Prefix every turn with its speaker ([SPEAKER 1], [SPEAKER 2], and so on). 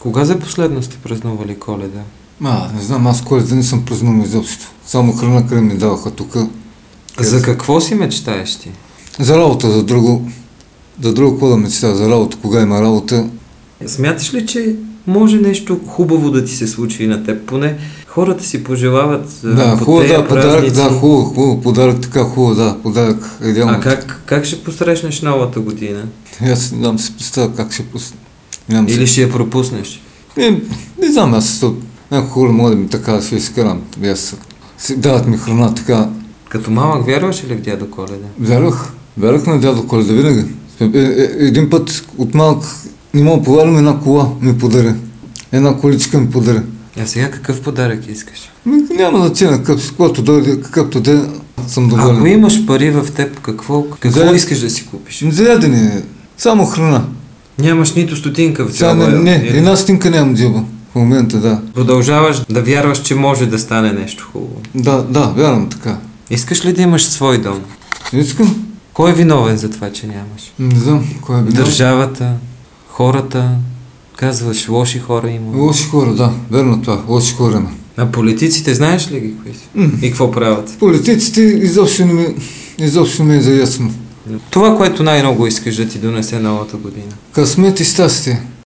[SPEAKER 1] Кога за последно сте празнували Коледа?
[SPEAKER 2] Не знам, аз Коледа не съм празнувал изобщо. Само храна крем ми даваха тук.
[SPEAKER 1] За какво си мечтаеш ти?
[SPEAKER 2] За работа, за друго. За друго какво да мечтая? За работа, кога има работа.
[SPEAKER 1] Смяташ ли, че може нещо хубаво да ти се случи и на теб? Поне хората си пожелават по
[SPEAKER 2] хубаво,
[SPEAKER 1] тези
[SPEAKER 2] подарък,
[SPEAKER 1] празници.
[SPEAKER 2] хубаво, подарък така хубаво, подарък.
[SPEAKER 1] А как ще посрещнеш новата година?
[SPEAKER 2] Аз не знам си представя как ще
[SPEAKER 1] Или ще я пропуснеш?
[SPEAKER 2] Не знам, аз някои хора могат да ми така ще изкарам. Дават ми храна така.
[SPEAKER 1] Като малък вярваш ли в дядо Коледа?
[SPEAKER 2] Вярвах на дядо Коледа винаги. Един път от малък не мога повярвам, една кола ми подари. Една количка ми подари.
[SPEAKER 1] А сега какъв подарък искаш?
[SPEAKER 2] Няма значение, каквото дойде, какъвто де, съм доволен.
[SPEAKER 1] Ако имаш пари в теб, какво искаш да си купиш?
[SPEAKER 2] За ядене, само храна.
[SPEAKER 1] Нямаш нито стотинка в цяло.
[SPEAKER 2] Една стотинка нямам джоба. В момента, да.
[SPEAKER 1] Продължаваш да вярваш, че може да стане нещо хубаво.
[SPEAKER 2] Да, вярвам така.
[SPEAKER 1] Искаш ли да имаш свой дом?
[SPEAKER 2] Искам.
[SPEAKER 1] Кой е виновен за това, че нямаш?
[SPEAKER 2] Не знам, кой е виновен.
[SPEAKER 1] Държавата, хората, казваш, лоши хора има.
[SPEAKER 2] Лоши хора, да, верно това, лоши хора има.
[SPEAKER 1] А политиците, знаеш ли ги кои са? И какво правят?
[SPEAKER 2] Политиците изобщо не ми е заясно.
[SPEAKER 1] Това, което най-много искаш да ти донесе новата година.
[SPEAKER 2] Късмет и щастие.